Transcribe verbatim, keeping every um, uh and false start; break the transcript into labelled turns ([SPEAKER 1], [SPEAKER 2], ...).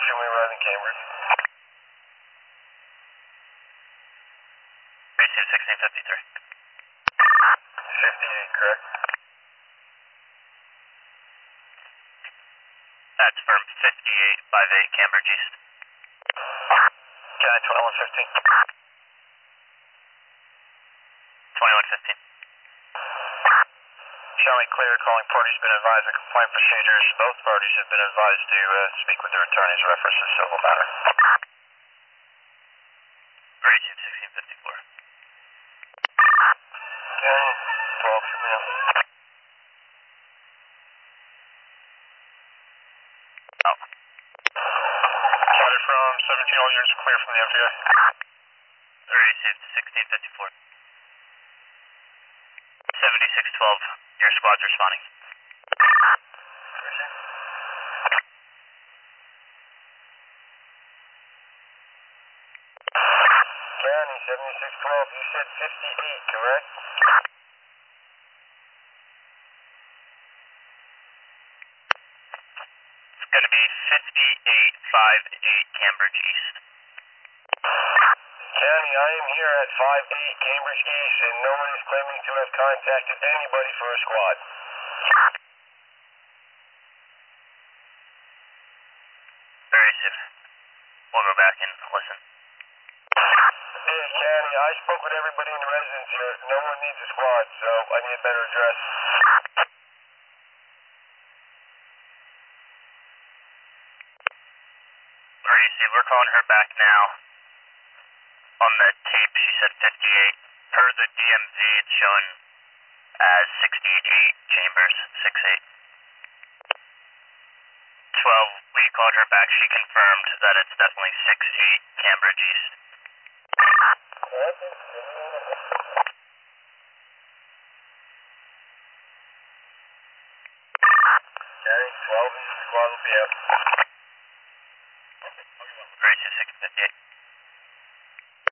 [SPEAKER 1] Show me arriving Cambridge.
[SPEAKER 2] Receive sixteen fifty-three.
[SPEAKER 1] fifty-eight, correct?
[SPEAKER 2] That's firm fifty-eight, five eight, Cambridge East.
[SPEAKER 1] County twenty-one fifteen.
[SPEAKER 2] twenty-one fifteen.
[SPEAKER 1] Showing clear, calling parties been advised of complaint procedures. Both parties have been advised to uh, speak with their attorneys reference to civil matter.
[SPEAKER 2] Receive sixteen fifty-four.
[SPEAKER 1] County twelve, show me now.
[SPEAKER 2] Oh.
[SPEAKER 1] County from seventeen, all units are clear from the F B I.
[SPEAKER 2] Received sixteen fifty-four. seventy-six twelve, your squad's responding.
[SPEAKER 1] County seventy-six twelve, you said fifty-eight, correct?
[SPEAKER 2] It's going to be fifty-eight, five eight, Cambridge East.
[SPEAKER 1] County, I am here at five eight Cambridge East, and no one is claiming to have contacted anybody for a squad.
[SPEAKER 2] Very safe. We'll go back and listen.
[SPEAKER 1] Yeah, County, I spoke with everybody in the residence here. No one needs a squad, so I need a better address.
[SPEAKER 2] Receive, we're calling her back now. On the tape, she said fifty-eight. Per the D M V, it's showing as sixty-eight chambers, six eight. twelve, we called her back. She confirmed that it's definitely six eight, Cambridge East.
[SPEAKER 1] County twelve, squad will be out.
[SPEAKER 2] Gracie six fifty-eight.